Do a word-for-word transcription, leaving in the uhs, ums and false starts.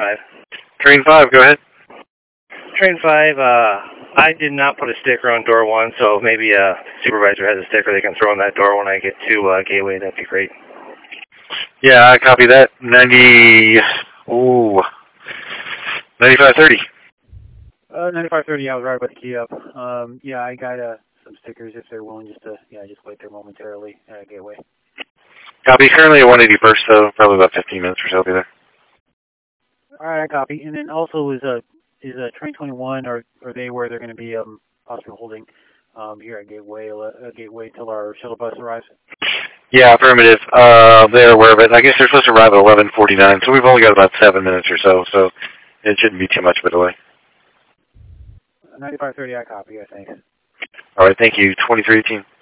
five. Train five, go ahead. Train five, uh, I did not put a sticker on door one, so maybe a supervisor has a sticker they can throw on that door when I get to uh, Gateway. That'd be great. Yeah, I copy that. ninety, ooh, ninety-five thirty. Uh, ninety-five thirty, I was right about the key up. Um, yeah, I got uh, some stickers if they're willing just to, yeah, just wait there momentarily at Gateway. Copy. Currently at one eighty-first, so probably about fifteen minutes or so I'll be there. All right, I copy. And then also is a is a train twenty-one, or are they where they're going to be um, possibly holding um, here at Gateway, uh, Gateway till our shuttle bus arrives? Yeah, affirmative. Uh, they're aware of it. I guess they're supposed to arrive at eleven forty-nine, so we've only got about seven minutes or so, so it shouldn't be too much of a delay. ninety-five thirty, I copy, I think. All right, thank you. twenty-three eighteen.